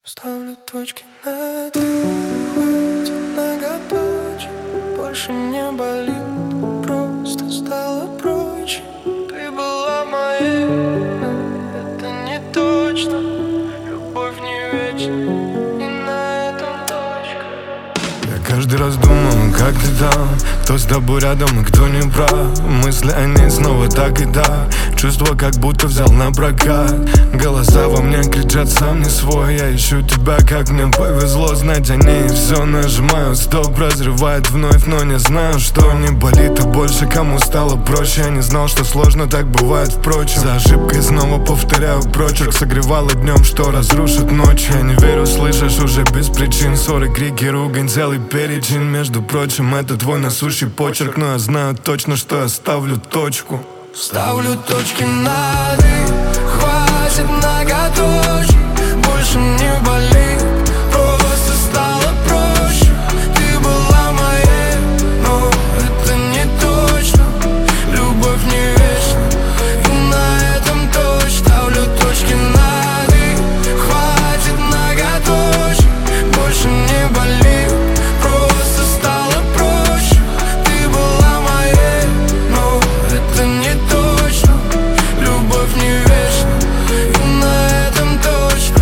Ставлю точки над «и», хватит многоточий. Больше не болит, просто стало проще. Ты была моей, но это не точно. Любовь не вечна, и на этом точка. Я каждый раз думаю, как ты там, кто с тобой рядом и кто не прав. Мысли они снова так и так, чувства как будто взял на прокат. Голоса во мне кричат, сам не свой. Я ищу тебя, как мне повезло. Знать они и все нажимаю стоп. Разрывает вновь, но не знаю, что не болит, а больше кому стало проще. Я не знал, что сложно так бывает, впрочем. За ошибкой снова повторяю прочерк. Согревало днем, что разрушит ночь. Я не верю, слышишь, уже без причин. Ссоры, крики, ругань, целый перечень. Между прочим, это твой насущий почерк, но я знаю точно, что я ставлю точку. Ставлю точки над «и», хватит многоточий. Больше не болит, просто стало проще. Ты была моей, но это не точно. Любовь не вечна, и на этом точно. Ставлю точки над «и», хватит многоточий. Больше не болит, просто стало проще. Ты была моей, но это не точно. Любовь не вечна, и на этом точка.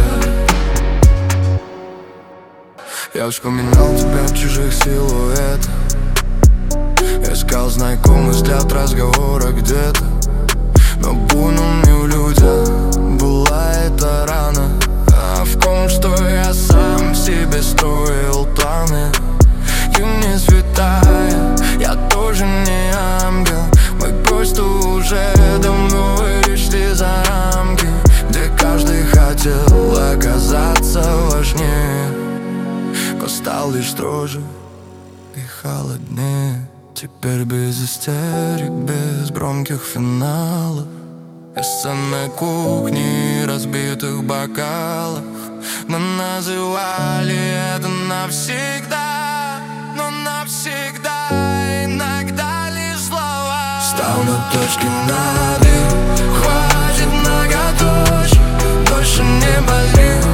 Я вспоминал тебя в чужих силуэтах, искал знакомый взгляд разговора где-то. Но буйным не в людях была эта рана. А в ком, что я сам себе строил планы. Ты не святая, я тоже не ангел. Мы просто уже давно вышли за рамки, где каждый хотел оказаться важнее. Но стал лишь строже и холоднее. Теперь без истерик, без громких финалов, без сцены кухни и разбитых бокалов. Мы называли это навсегда, но навсегда иногда лишь слова. Ставлю точки над «и», хватит многоточий. Больше не болит,